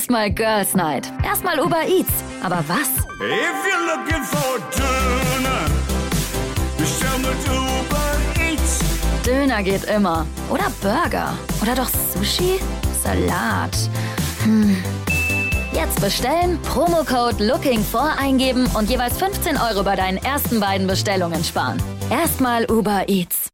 Erstmal Girls Night. Erstmal Uber Eats. Aber was? If you're looking for a Döner, bestell mit Uber Eats. Döner geht immer. Oder Burger. Oder doch Sushi? Salat. Jetzt bestellen, Promocode LOOKING4 eingeben und jeweils 15 € bei deinen ersten beiden Bestellungen sparen. Erstmal Uber Eats.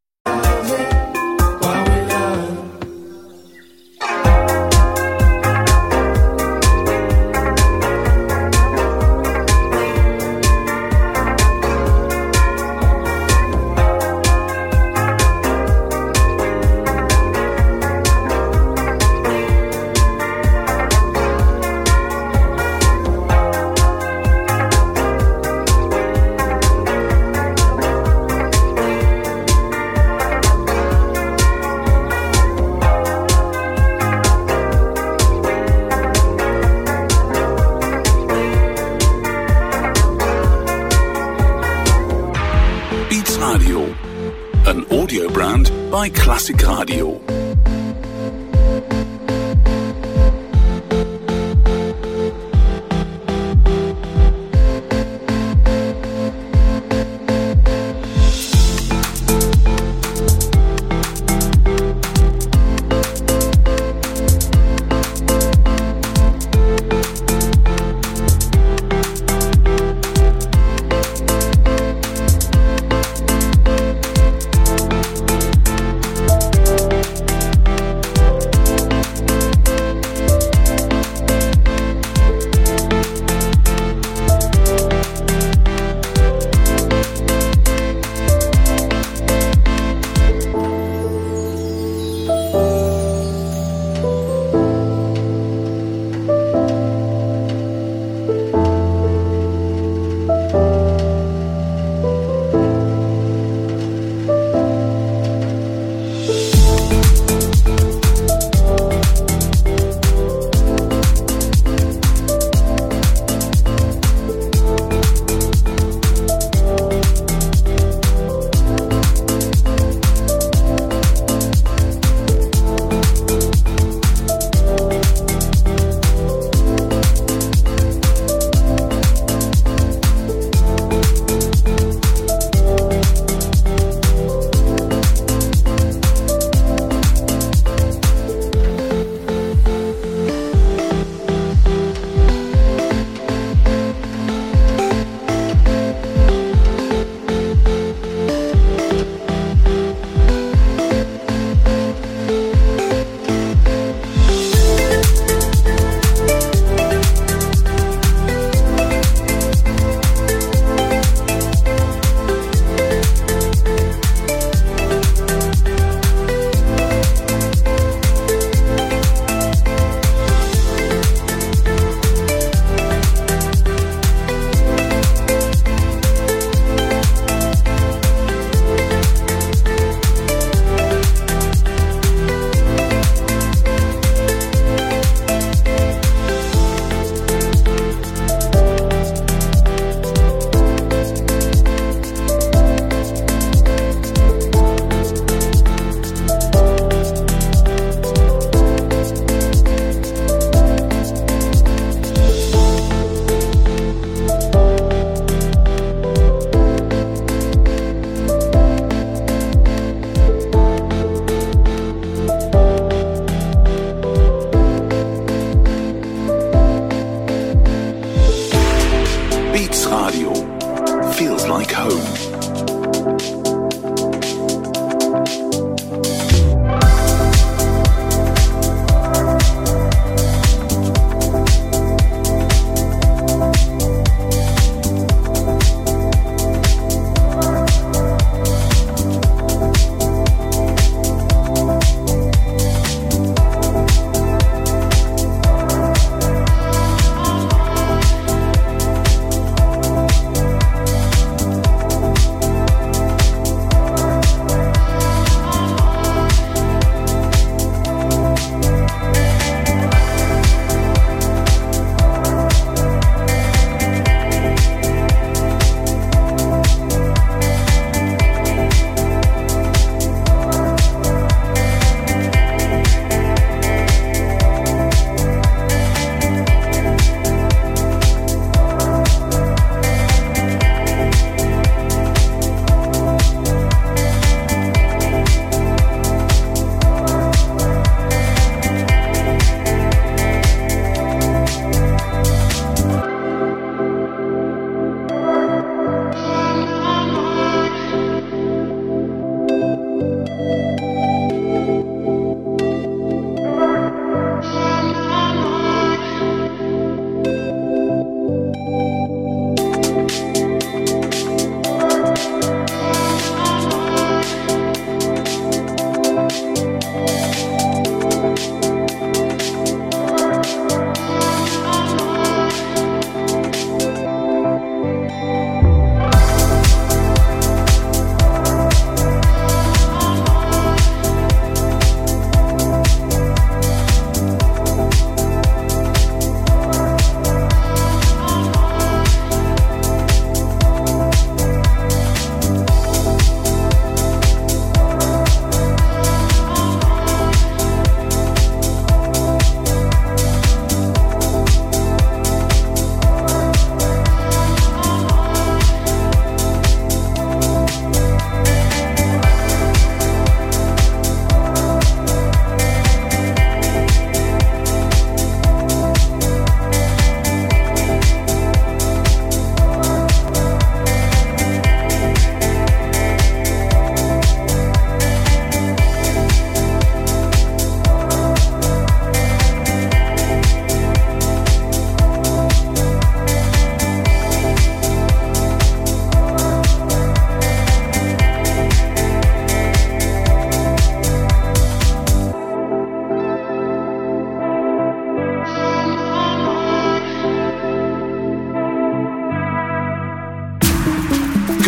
An audio brand by Classic Radio.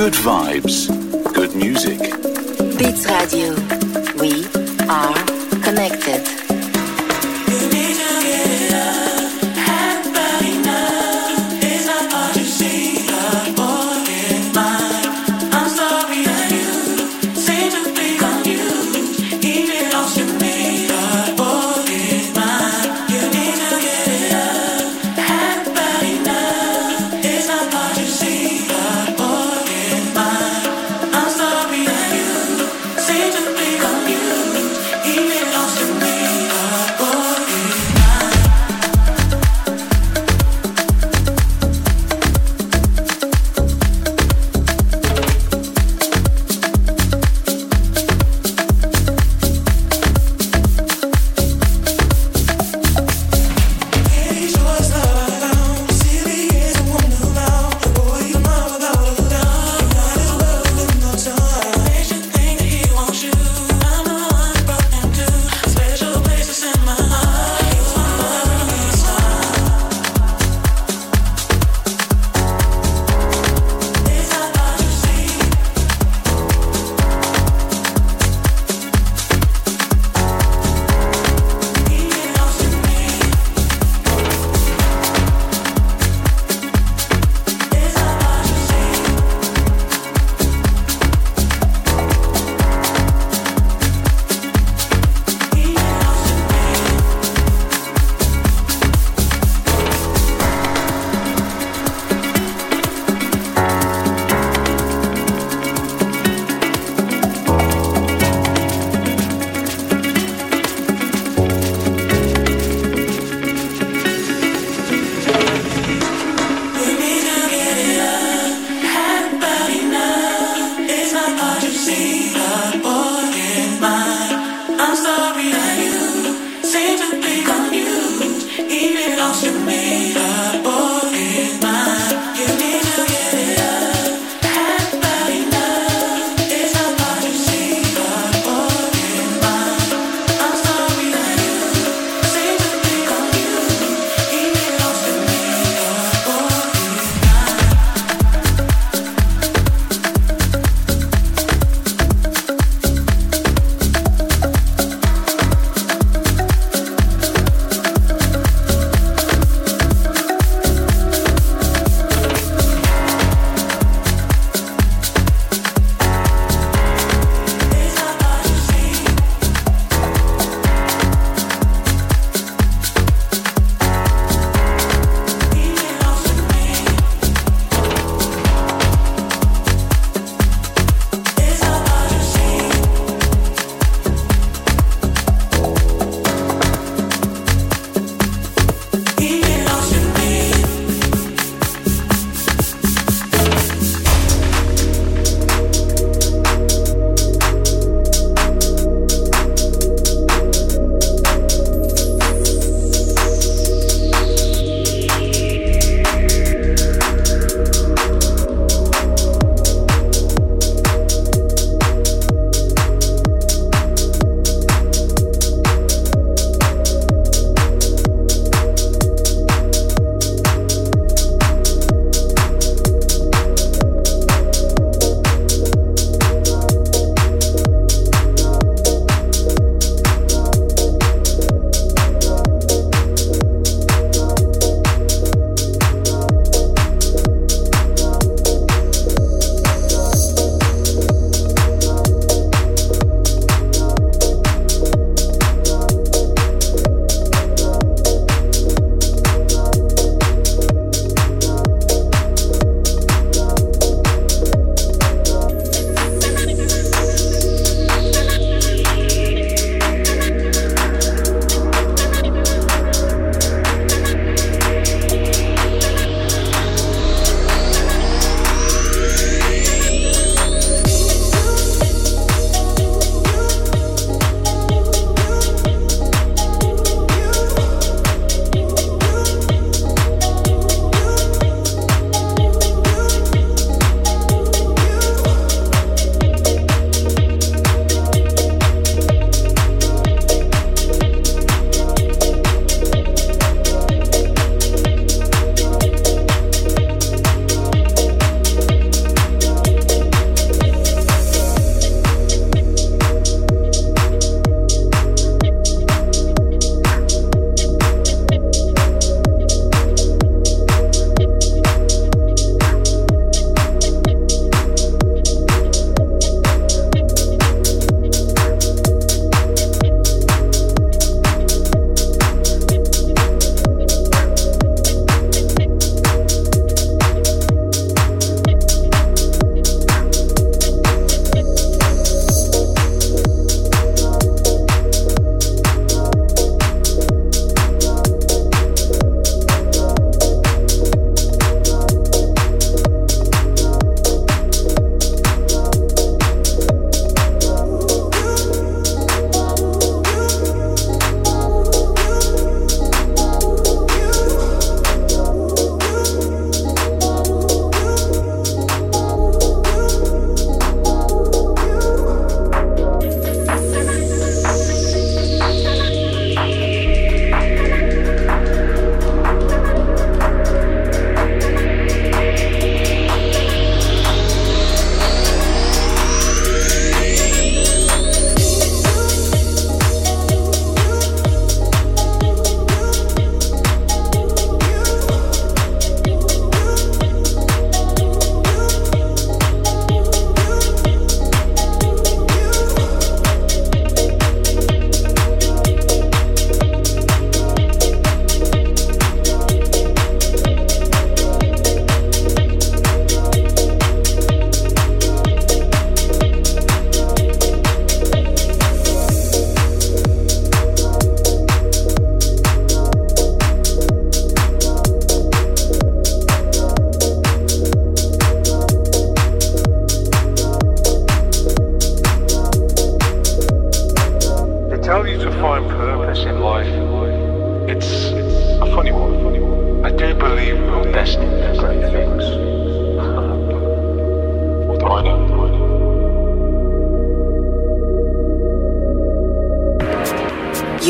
Good vibes, good music. Beats Radio. We are connected.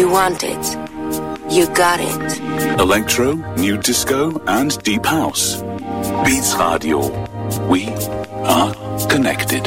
You want it. You got it. Electro, new disco and deep house. Beats Radio. We are connected.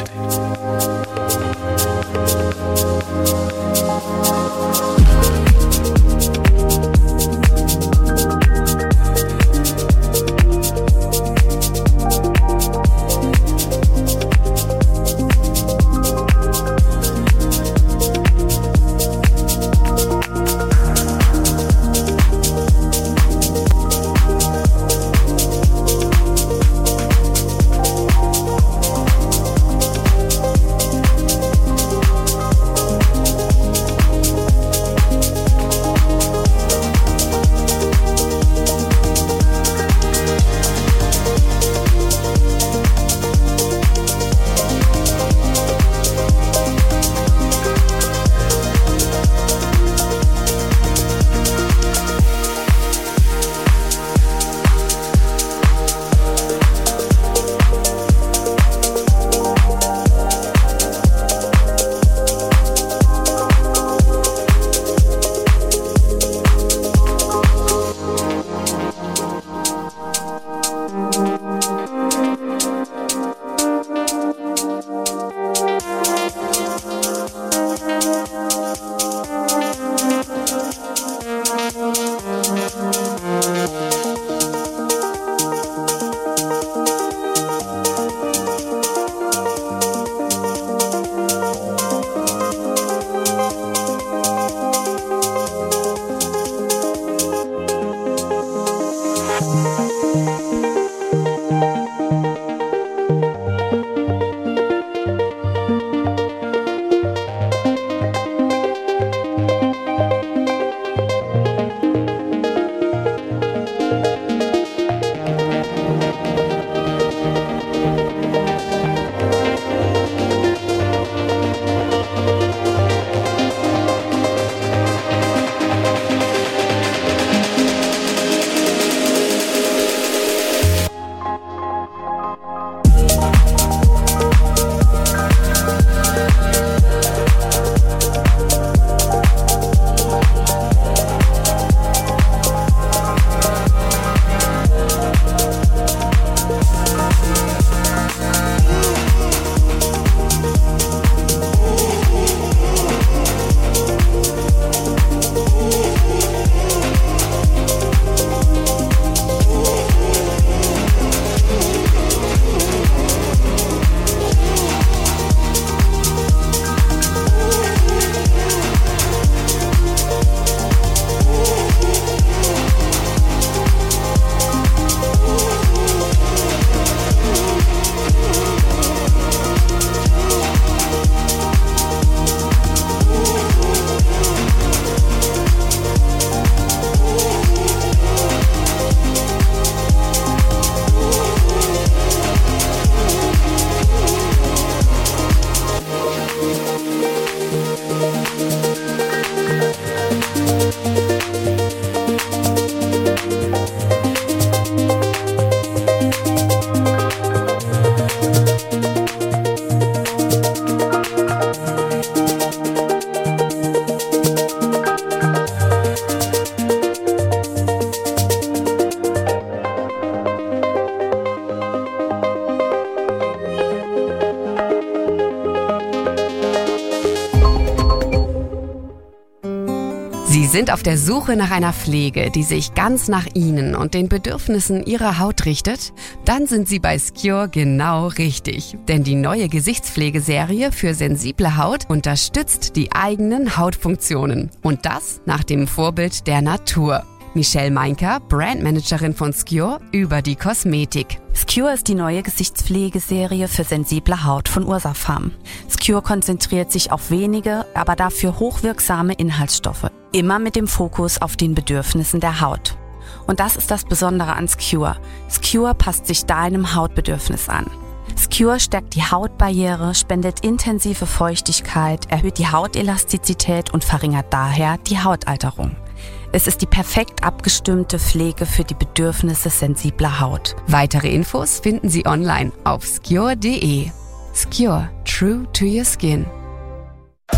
Sie sind auf der Suche nach einer Pflege, die sich ganz nach Ihnen und den Bedürfnissen Ihrer Haut richtet? Dann sind Sie bei Skjor genau richtig. Denn die neue Gesichtspflegeserie für sensible Haut unterstützt die eigenen Hautfunktionen. Und das nach dem Vorbild der Natur. Michelle Meinker, Brandmanagerin von Skjor, über die Kosmetik. Skjor ist die neue Gesichtspflegeserie für sensible Haut von Ursa Pharm. Skjor konzentriert sich auf wenige, aber dafür hochwirksame Inhaltsstoffe. Immer mit dem Fokus auf den Bedürfnissen der Haut. Und das ist das Besondere an Skjor. Skjor passt sich deinem Hautbedürfnis an. Skjor stärkt die Hautbarriere, spendet intensive Feuchtigkeit, erhöht die Hautelastizität und verringert daher die Hautalterung. Es ist die perfekt abgestimmte Pflege für die Bedürfnisse sensibler Haut. Weitere Infos finden Sie online auf skjor.de. Skjor, true to your skin.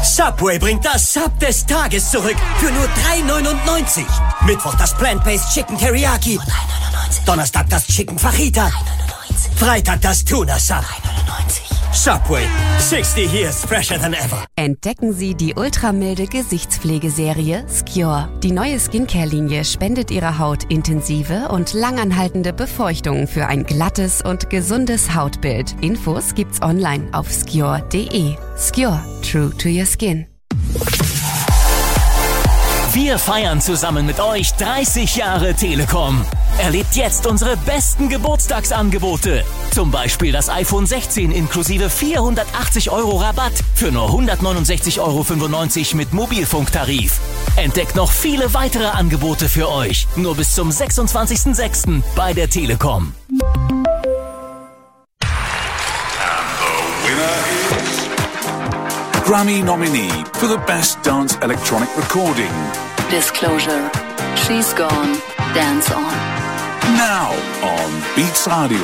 Subway bringt das Sub des Tages zurück für nur $3,99. Mittwoch das Plant-Based Chicken Teriyaki. Donnerstag das Chicken Fajita. Freitag das Tuna Sub. Subway, 60 years fresher than ever. Entdecken Sie die ultramilde Gesichtspflegeserie Skjor. Die neue Skincare-Linie spendet Ihrer Haut intensive und langanhaltende Befeuchtung für ein glattes und gesundes Hautbild. Infos gibt's online auf skjor.de. Skjor, true to your skin. Wir feiern zusammen mit euch 30 Jahre Telekom. Erlebt jetzt unsere besten Geburtstagsangebote. Zum Beispiel das iPhone 16 inklusive 480 € Rabatt für nur 169,95 € mit Mobilfunktarif. Entdeckt noch viele weitere Angebote für euch. Nur bis zum 26.06. bei der Telekom. Grammy nominee for the Best Dance Electronic Recording. Disclosure. She's gone. Dance on. Now on Beats Radio.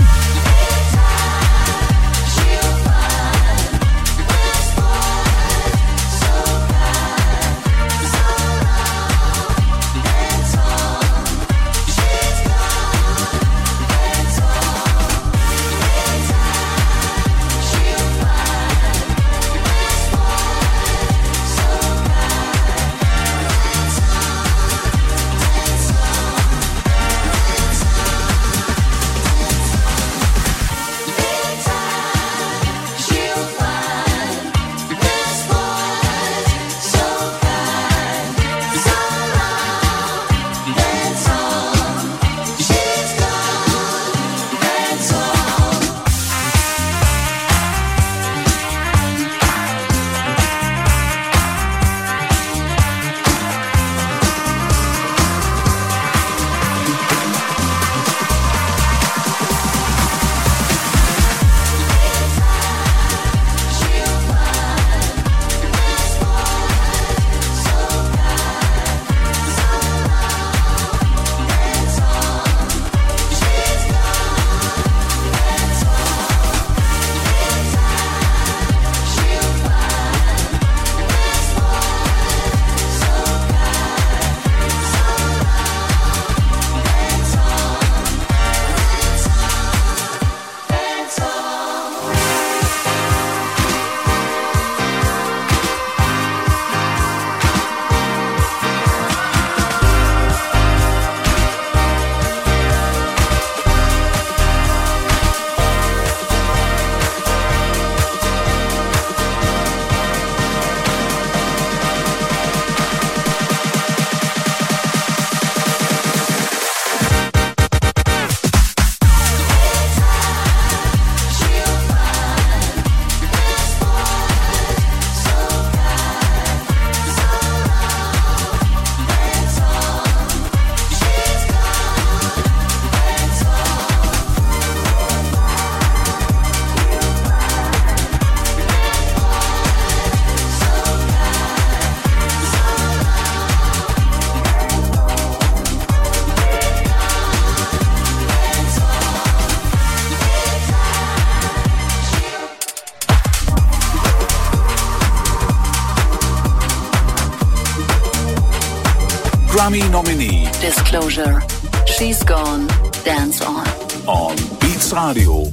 Grammy nominee. Disclosure. She's gone. Dance on. On Beats Radio.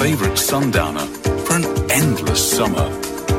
favorite sundowner for an endless summer.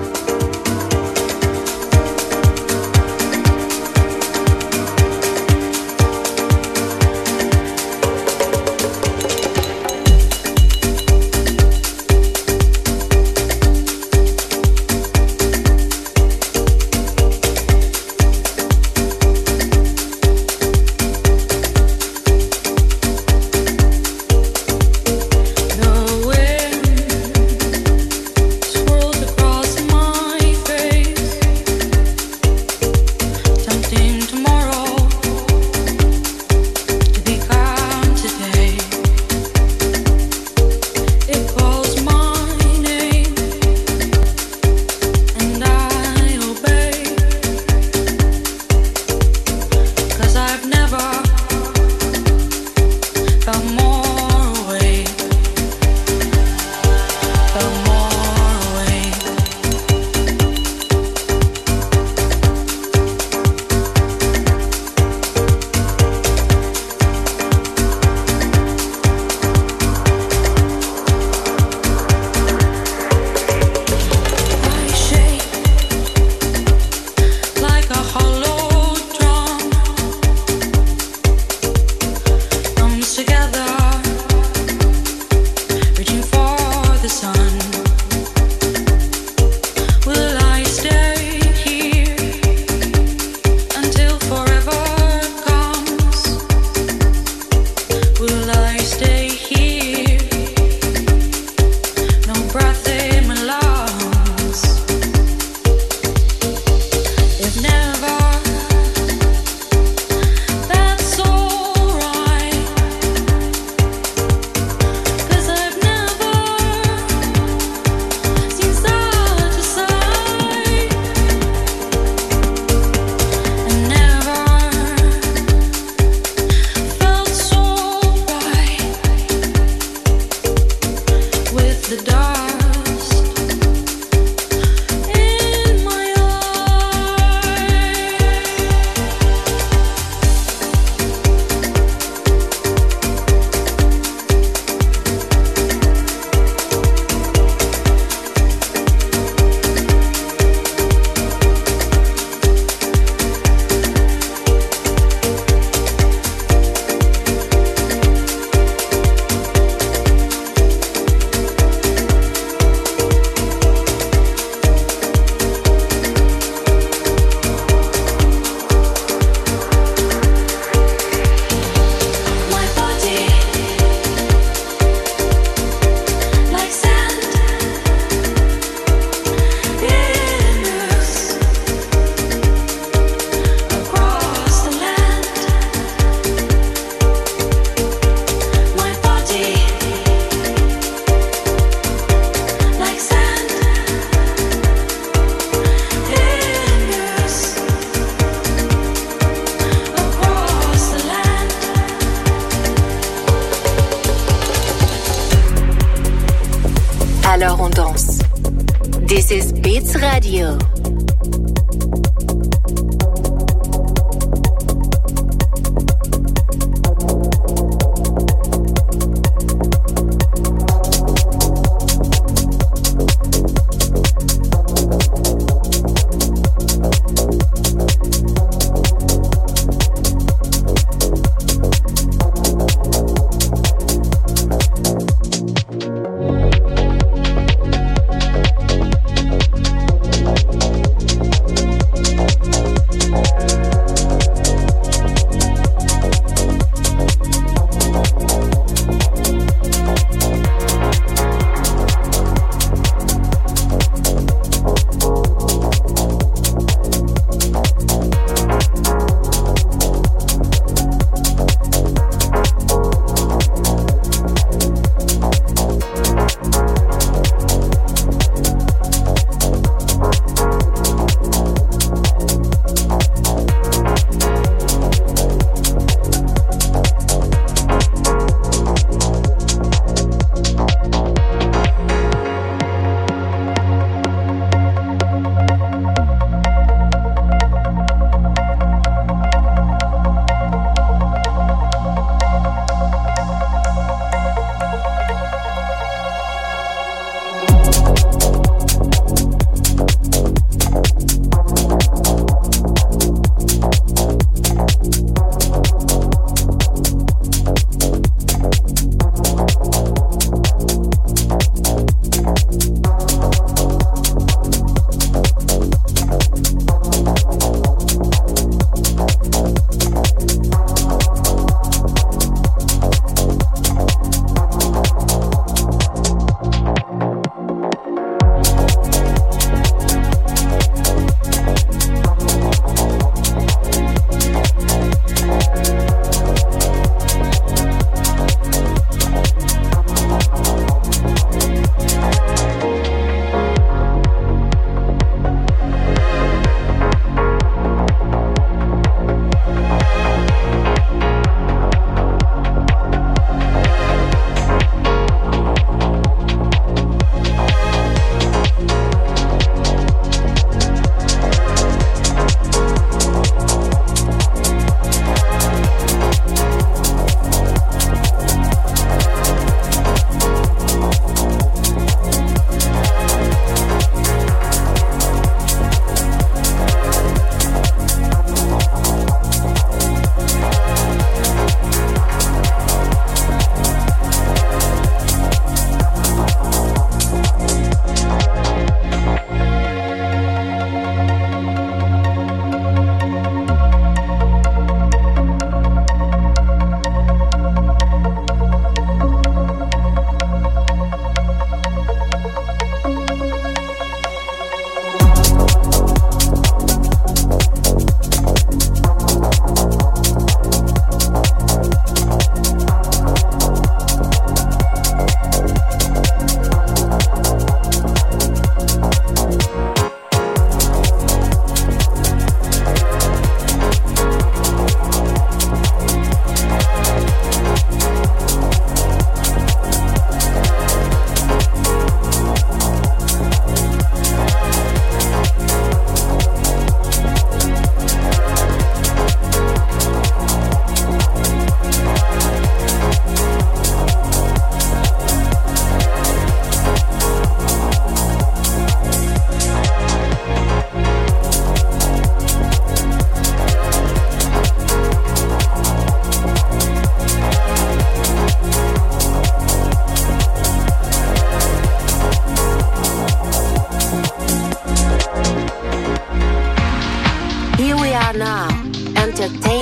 Alors on danse. This is Beats Radio.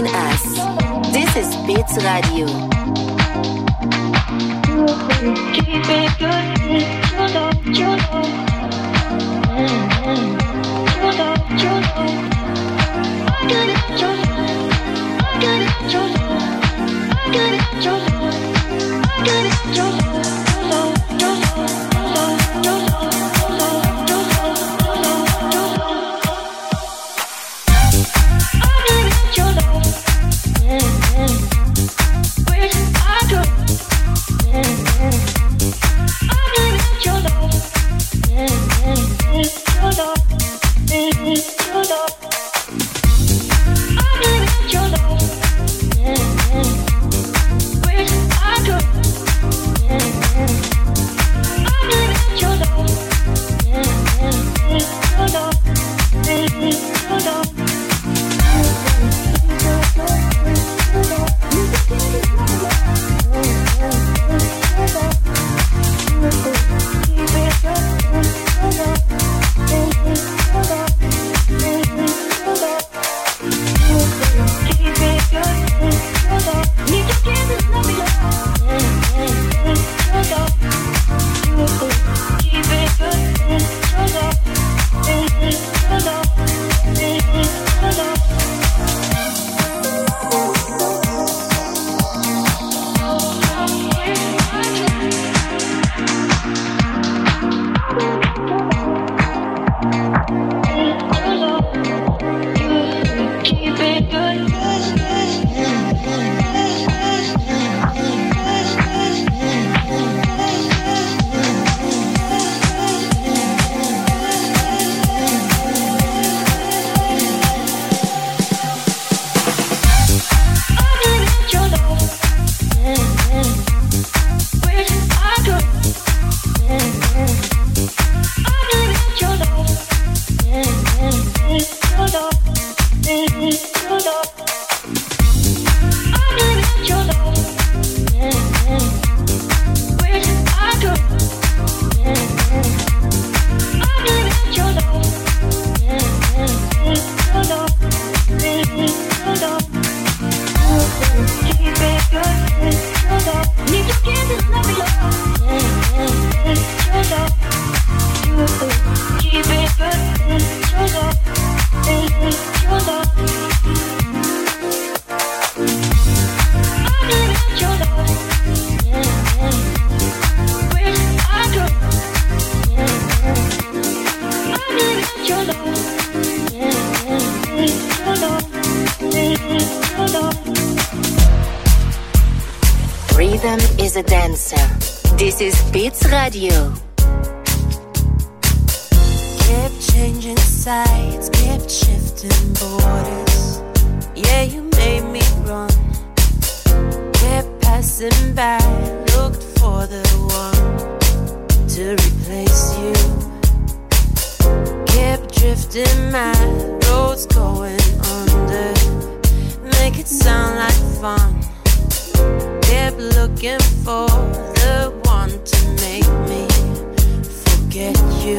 join us. This is Beats Radio. Keep it good, you know. I got it, your love. I got it, your love. I got it, your love. I got it, your love. Rhythm is a dancer. This is Beats Radio. Kept changing sides, kept shifting borders. Yeah, you made me run. Kept passing by, looked for the one to replace you. Kept drifting my roads going under. Make it sound like fun. Kept looking for the one to make me forget you.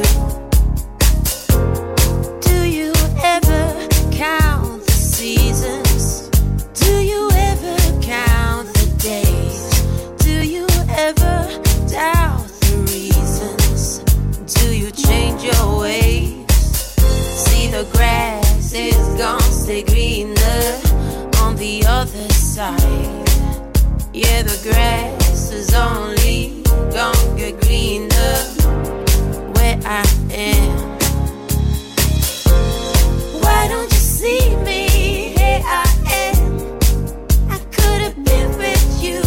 Do you ever count the seasons? Do you ever count the days? Do you ever doubt the reasons? Do you change your ways? See, the grass is gonna stay greener on the other side. Yeah, the grass is only gonna get greener where I am. Why don't you see me? Here I am. I could have been with you.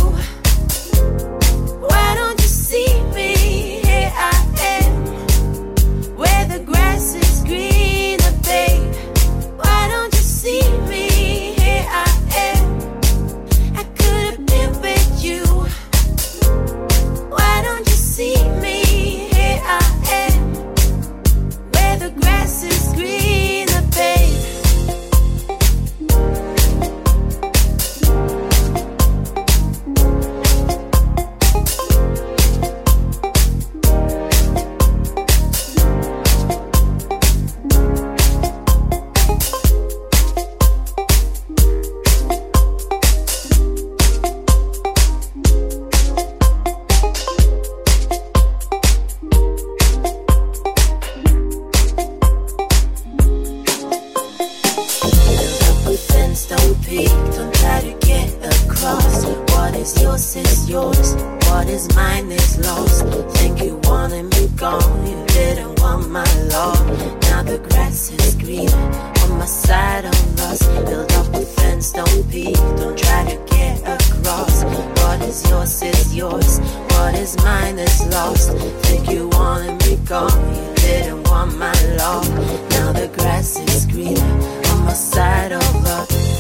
Why don't you see me? Here I am. Where the grass is greener, babe. Why don't you see me? Here I am. I could have been with you. Why don't you see me? Here I am. Where the grass is greener, babe. try to get across. What is yours, what is mine is lost. Think you wanted me gone, you didn't want my love. Now the grass is greener on my side of us. Build up a fence, don't peek, don't try to get across. What is yours, what is mine is lost. Think you wanted me gone, you didn't want my love. Now the grass is greener on my side of us.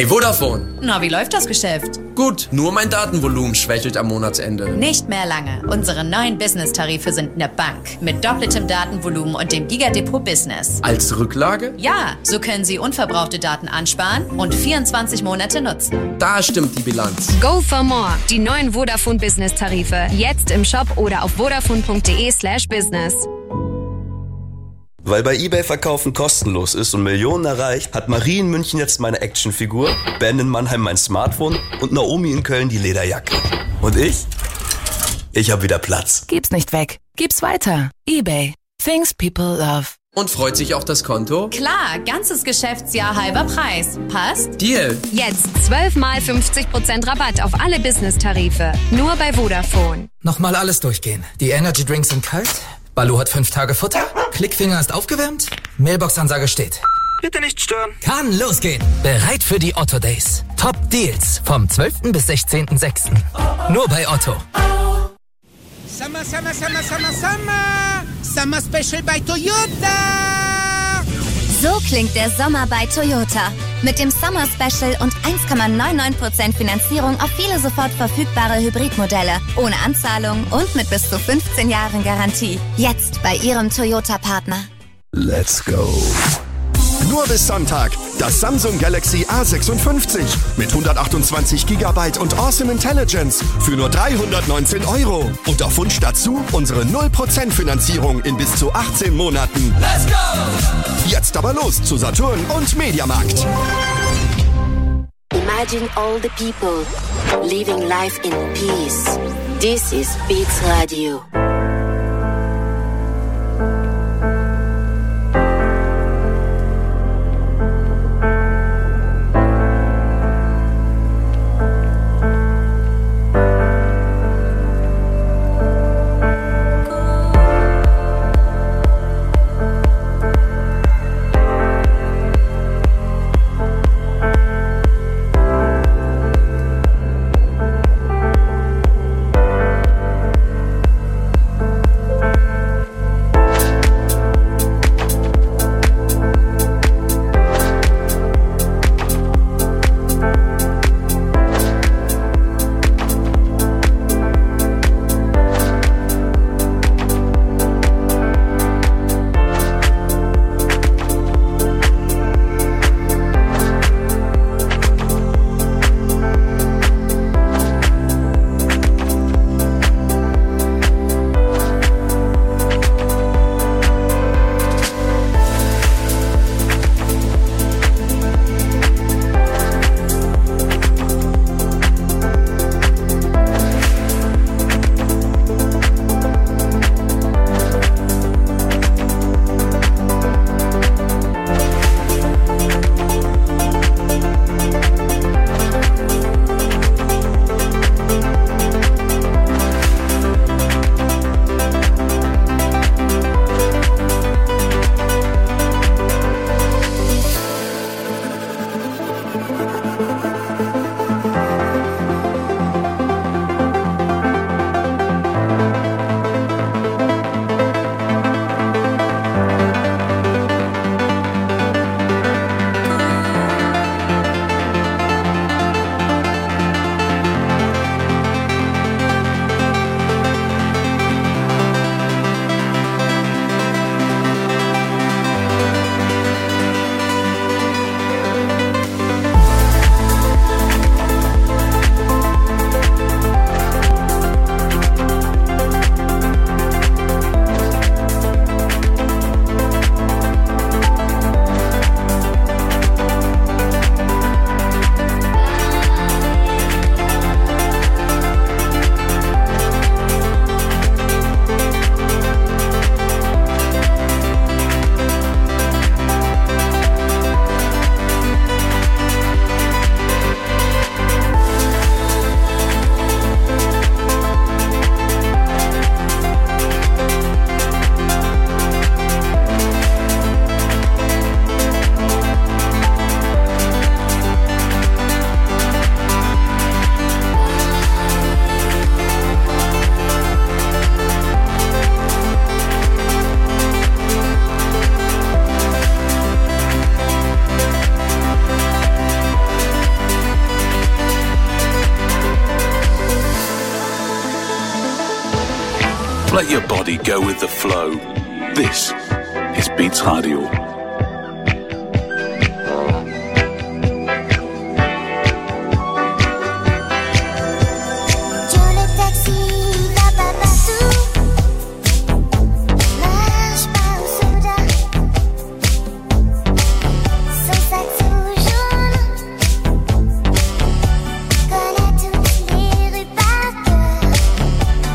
Hey Vodafone. Na, wie läuft das Geschäft? Gut, nur mein Datenvolumen schwächelt am Monatsende. Nicht mehr lange. Unsere neuen Business-Tarife sind eine Bank. Mit doppeltem Datenvolumen und dem Gigadepot Business. Als Rücklage? Ja, so können Sie unverbrauchte Daten ansparen und 24 Monate nutzen. Da stimmt die Bilanz. Go for more. Die neuen Vodafone Business Tarife. Jetzt im Shop oder auf vodafone.de/business. Weil bei eBay Verkaufen kostenlos ist und Millionen erreicht, hat Marie in München jetzt meine Actionfigur, Ben in Mannheim mein Smartphone und Naomi in Köln die Lederjacke. Und ich? Ich hab wieder Platz. Gib's nicht weg. Gib's weiter. eBay. Things people love. Und freut sich auch das Konto? Klar, ganzes Geschäftsjahr halber Preis. Passt? Deal. Jetzt 12 mal 50% Rabatt auf alle Business-Tarife. Nur bei Vodafone. Nochmal alles durchgehen. Die Energy Drinks sind kalt. Balu hat 5 Tage Futter. Klickfinger ist aufgewärmt. Mailbox-Ansage steht. Bitte nicht stören. Kann losgehen. Bereit für die Otto Days. Top Deals vom 12. bis 16.06. Nur bei Otto. Summer, summer, summer, summer, summer. Summer Special bei Toyota. So klingt der Sommer bei Toyota. Mit dem Summer Special und 1,99% Finanzierung auf viele sofort verfügbare Hybridmodelle. Ohne Anzahlung und mit bis zu 15 Jahren Garantie. Jetzt bei Ihrem Toyota-Partner. Let's go. Nur bis Sonntag. Das Samsung Galaxy A56 mit 128 GB und Awesome Intelligence für nur 319 €. Und auf Wunsch dazu unsere 0% Finanzierung in bis zu 18 Monaten. Let's go! Jetzt aber los zu Saturn und Mediamarkt. Imagine all the people living life in peace. This is Beats Radio. Let your body go with the flow. This is Beats Radio.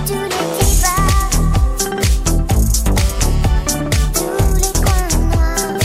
Tous les coins noirs.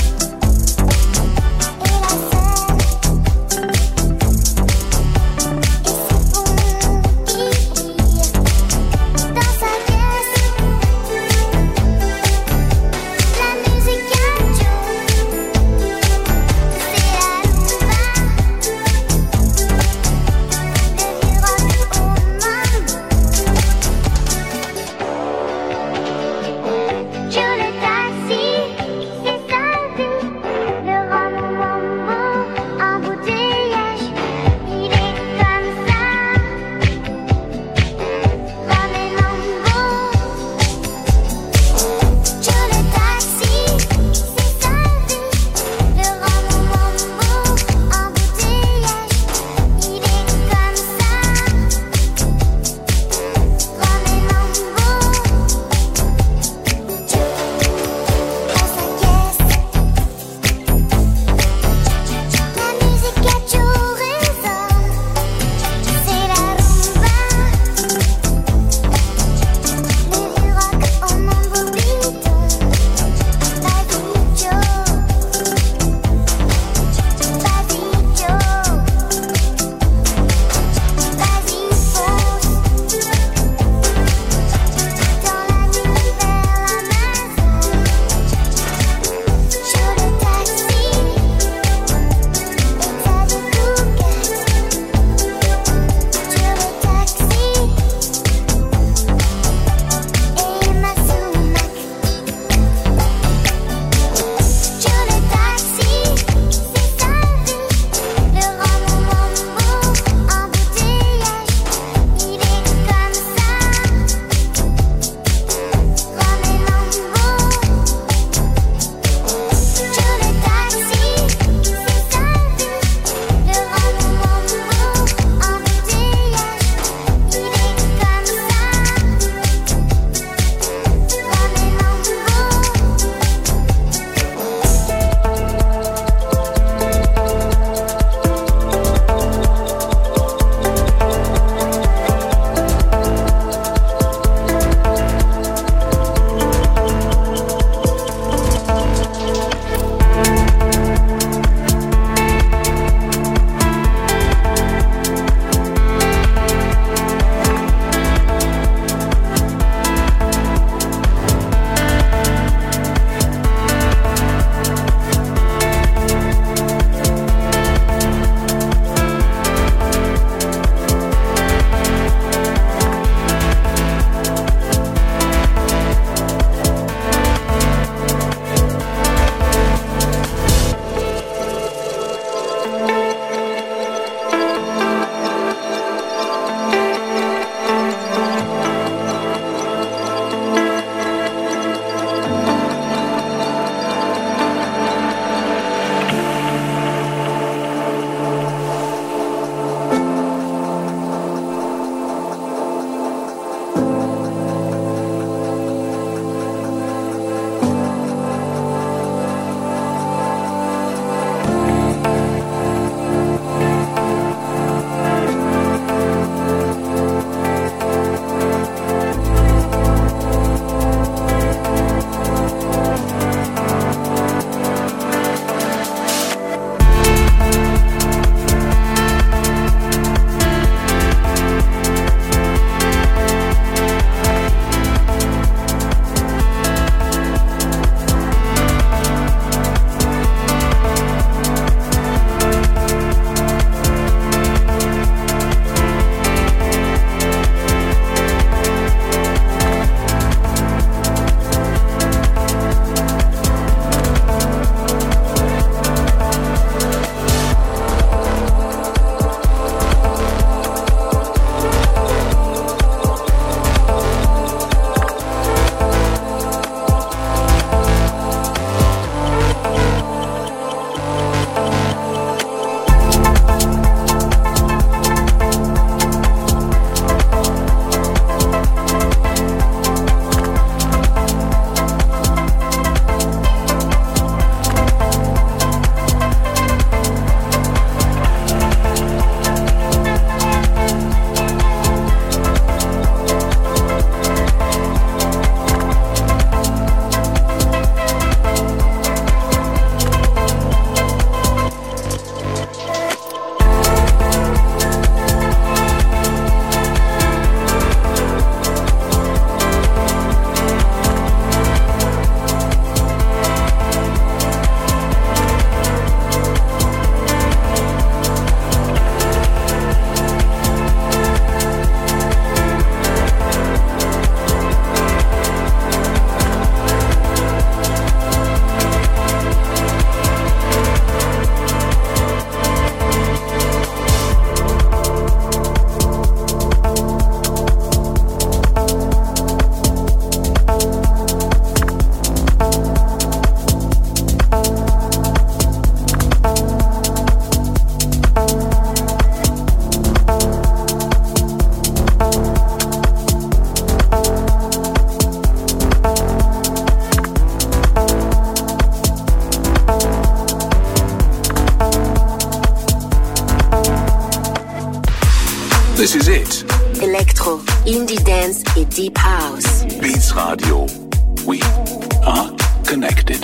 Indie Dance et Deep House. Beats Radio. We are connected.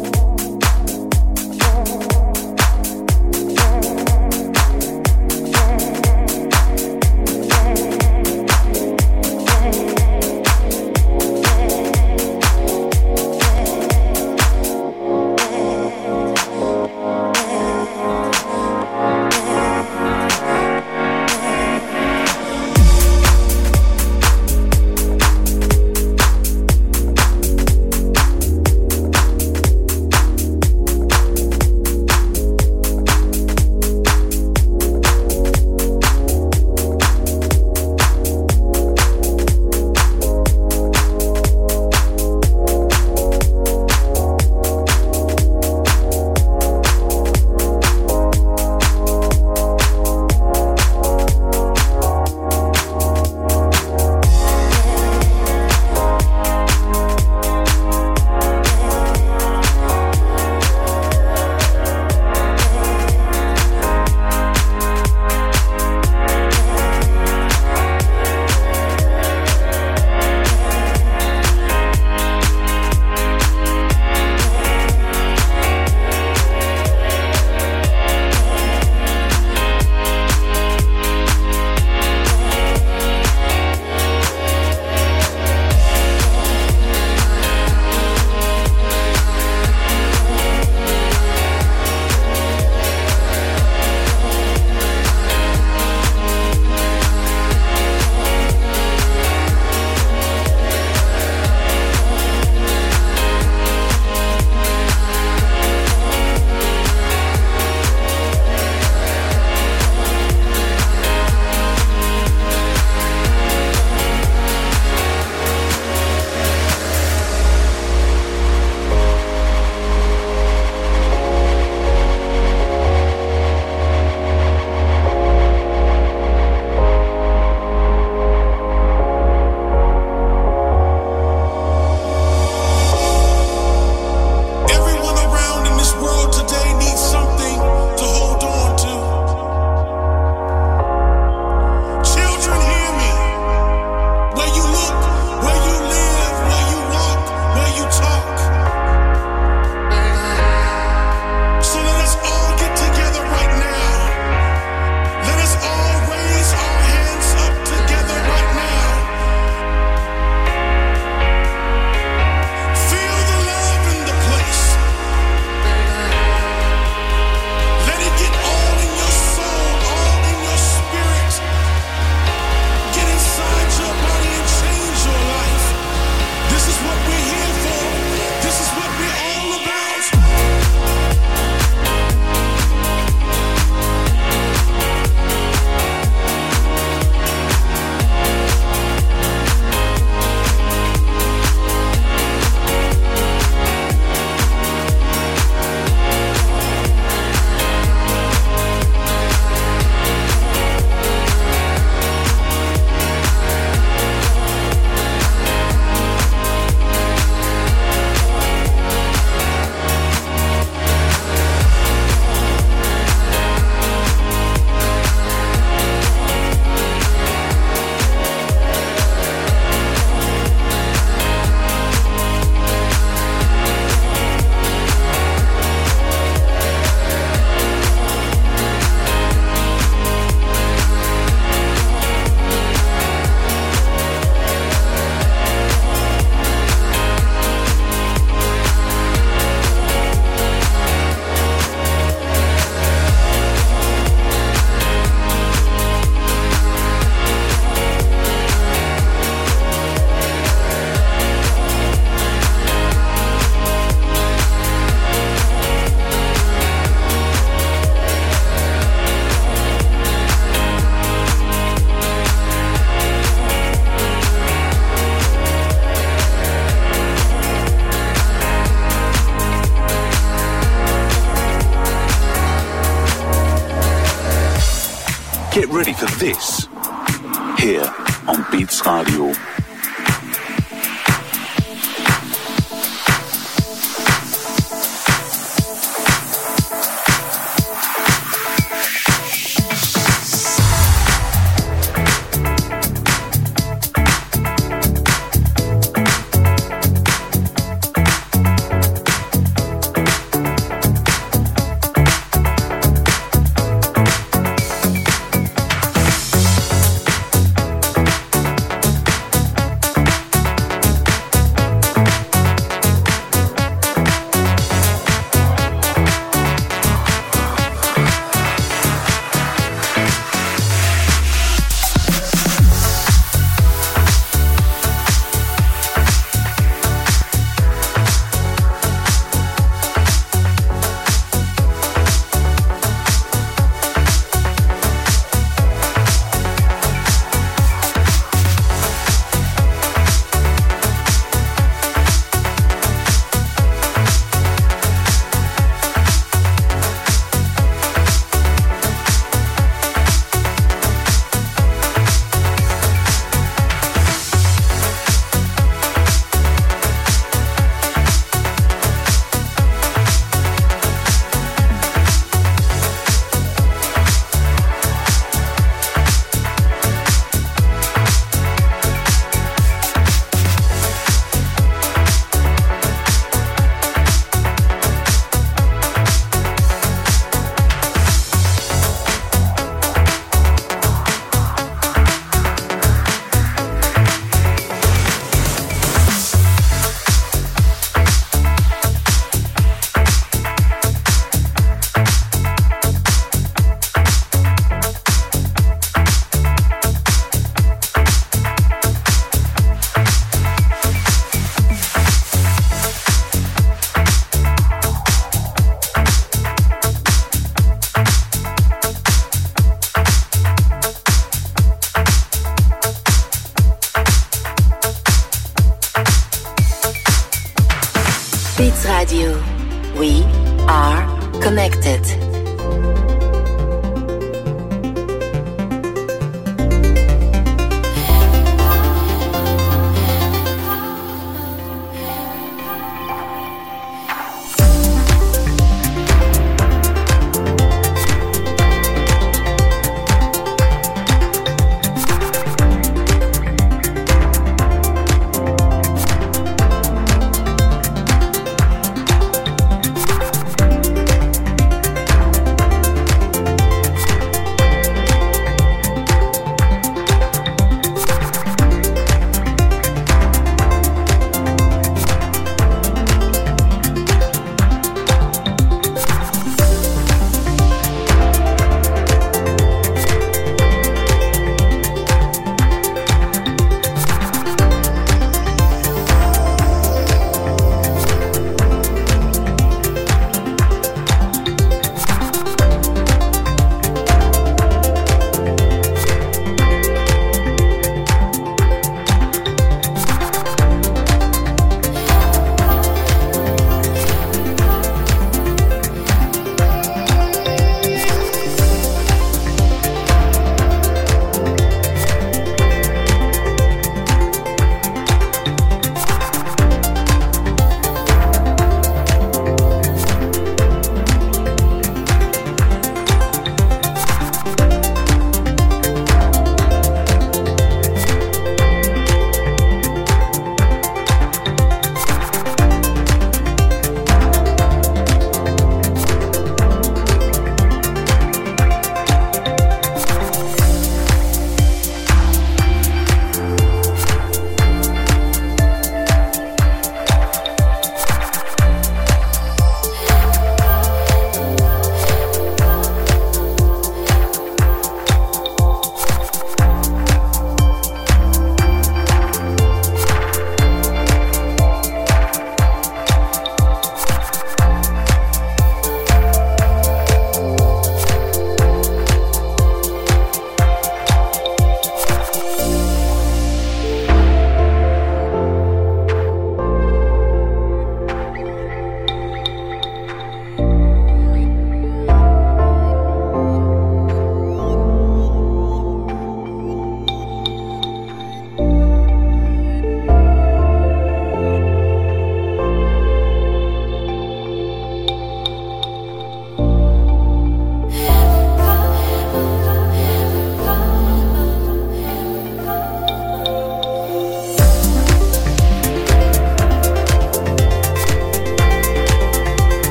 Get ready for this here on Beats Radio. Beats Radio. We are connected.